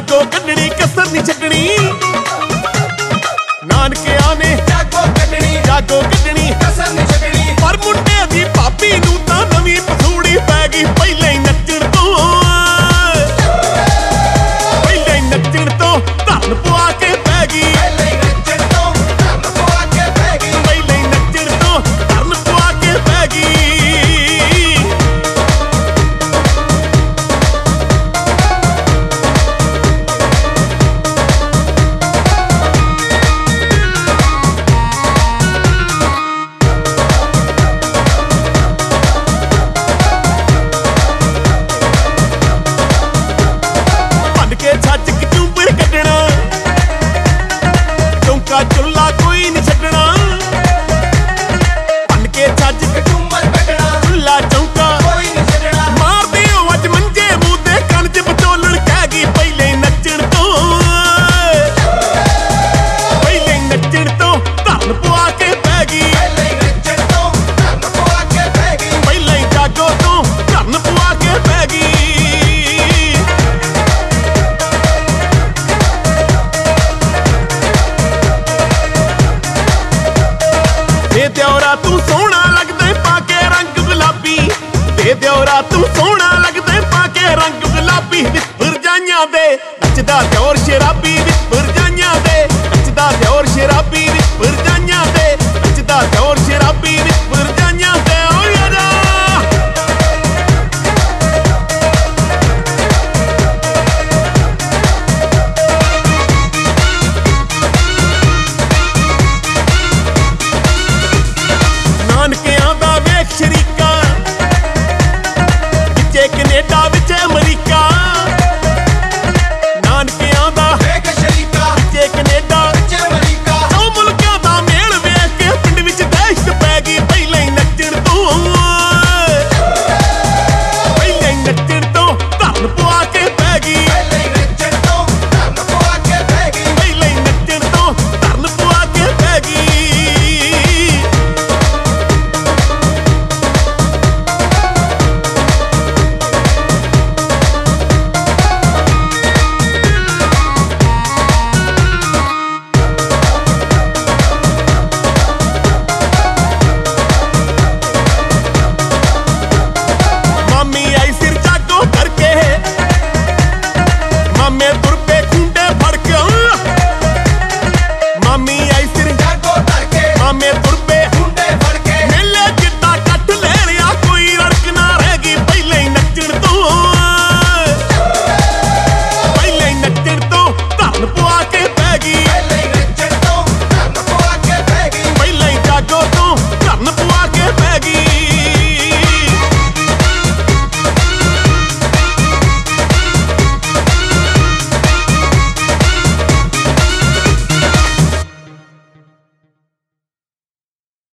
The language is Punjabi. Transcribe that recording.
ਜਾਗੋ ਕੱਢਣੀ ਕਸਰ ਨਹੀਂ ਛੱਡਣੀ ਨਾਨਕਿਆਂ ਨੇ ਜਾਗੋ ਕੱਢਣੀ ਕਸਰ ਨਹੀਂ ਛੱਡਣੀ ਪਰ ਮੁੰਡੇ ਦੀ ਭਾਬੀ ਨੂੰ ਤਾਂ ਨਵੀਂ ਪਸੂੜੀ ਪੈ ਗਈ ਪਹਿਲਾਂ ਹੀ ਨੱਚਣ ਤੋਂ ਧਰਨ ਪਵਾ ਕੇ ਪੈ ਗਈ ਪਹਿਲਾਂ ਹੀ ਨੱਚਣ ਤੋਂ ਧਰਨ ਪਵਾ ਕੇ ਪੈ ਗਈ ਪਹਿਲਾਂ ਹੀ ਨੱਚਣ ਤੋਂ ਧਰਨ ਪਵਾ ਕੇ ਪੈ ਗਈ ਛੱਜ ਕਿ ਝੂੰਬਰ ਕੱਢਣਾ ਚੌਂਕਾ ਚੁੱਲਾ ਕੋਈ ਨਹੀਂ ਛੱਡਣਾ ਭੰਨ ਕੇ ਛੱਜ ਕਿ ਝੂੰਮਰ ਕੱਢਣਾ ਚੁੱਲਾ ਚੌਂਕਾ ਕੋਈ ਨਹੀਂ ਛੱਡਣਾ ਮਾਰਦੇ ਹੋ ਅੱਜ ਮੰਜੇ ਮੂੰਹ ਤੇ ਕੰਨ 'ਚ ਵਿਚੋਲਣ ਕਹਿ ਗਈ ਪਹਿਲੇ ਨੱਚਣ ਤੋਂ ਧਰਨ ਪਵਾ ਕੇ ਪੈ ਗਈ ਪਹਿਲਾਂ ਹੀ ਨੱਚਣ ਤੋਂ ਧਰਨ ਪਵਾ ਕੇ ਪੈ ਗਈ ਪਹਿਲਾਂ ਹੀ ਜਾਗੋ ਤੋਂ ਧਰਨ ਪਵਾ ਕੇ ਪੈ ਗਈ ਵੇ ਦਿਉਰਾ ਤੂੰ ਸੋਹਣਾ ਲੱਗਦਾ ਪਾ ਕੇ ਰੰਗ ਗੁਲਾਬੀ ਵੇ ਦਿਉਰਾ ਤੂੰ ਸੋਹਣਾ ਲੱਗਦਾ ਪਾ ਕੇ ਰੰਗ ਗੁਲਾਬੀ ਭਰਜਾਈਆਂ ਦੇ ਨੱਚਦਾ ਦਿਉਰ ਸ਼ਰਾਬੀ